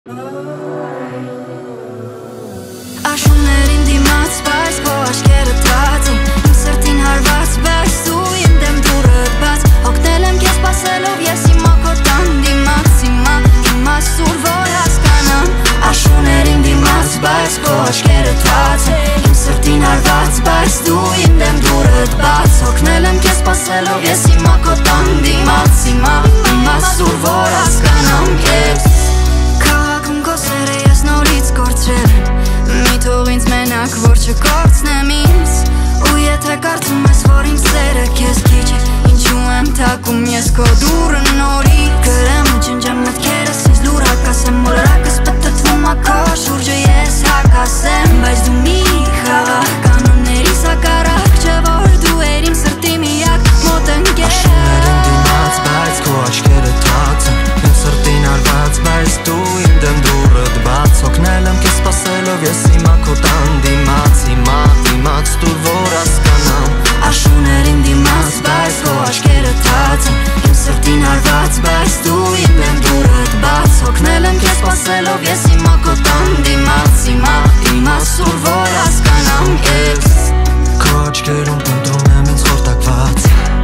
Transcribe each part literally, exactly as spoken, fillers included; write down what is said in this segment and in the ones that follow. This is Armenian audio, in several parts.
Աշուններին դիմաց բայց քո աչքերը թացին Իմ սրտին հարված բայց դու իմ դեմ դուրդ բաց Հոգնել եմ քեզ սպասելով ես հիմա քո տան դիմաց Հիմա, հիմա սուր որ հասկանամ Աշուններին դիմաց բայց քո աչքերը թացին Իմ սրտին հարված բայց դու իմ դեմ դուրդ բաց Հոգնել եմ քեզ սպասելով ես հիմա քո տան դիմաց Հիմա, հիմա սուր որ հասկանամ ես Քաղաքում քո սերը ես նորից կորցրել Մի թող ինձ մենակ, որ չկորցնեմ ինձ Ու եթե կարծում ես, որ իմ սերը քեզ քիչ է Ինչու եմ թակում ես քո դուռը նորից Գրեմ ու ջնջեմ մտքերս ինձ լուրակ ասեմ Մոլորակս պտտվում ա քո շուրջը ես հակասեմ Բայց դու մի խաղաղ կանոնների սակառակ Չէ որ դու էր իմ սրտի միակ մոտ ընկեր Աշուններին դիմաց, բայց քո աչքերը թացին Իմ սրտին արված, բայց դու իմ դեմ դուռդ բաց Հոգնել եմ քեզ սպասելով ես հիմա քո տան դիմաց Հիմա, դիմաց դուր որ հասկանամ Աշուներին դիմաց, բայց քո աչքերը թացին Իմ սրտին արված, բայց դու իմ դեմ դուռդ բաց Հոգնել եմ քեզ սպասելով ես հիմա քո տան դիմաց Հիմա, դիմաց դուր որ հասկանամ ես Քո աչքերում փնտրում եմ ինձ խորտակված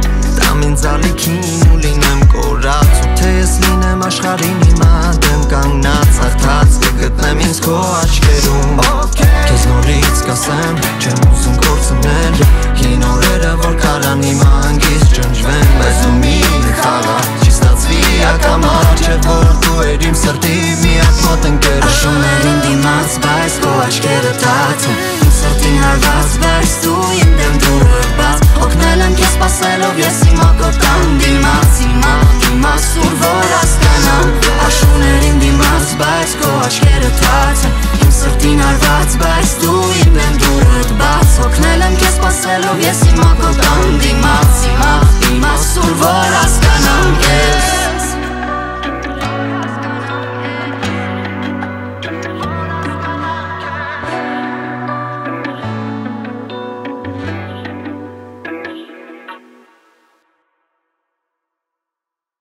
Տամ ինձ ալիքին ու լինեմ կորած Ու թե ես լինեմ աշխարհին հիմա դեմ կանգնած Աղթած կգտնեմ ինձ քո աչքերում Քեզ նորից կասեմ չեմ ուզում կորցնել Հին օրերը որ քարան հիմա հանգիստ ջնջվեն Բայց դու մի խաղաղ չի ստացվի ակամար Չէ որ դու էր իմ սրտի միակ մոտ ընկեր Աշուններին դիմաց, բայց քո աչքերը թացին Իմ սրտին հարված, բայց դու իմ դեմ դուռդ բաց Հոգնել եմ քեզ սպասելով ես հիմա քո տան դիմաց Հիմա, հիմա սուր որ հասկանամ Աշուներին դիմաց, բայց քո աչքերը թացին Իմ սրտին հարված, բայց դու իմ դեմ դուռդ բաց Հոգնել եմ քեզ սպասելով ես հիմա քո տան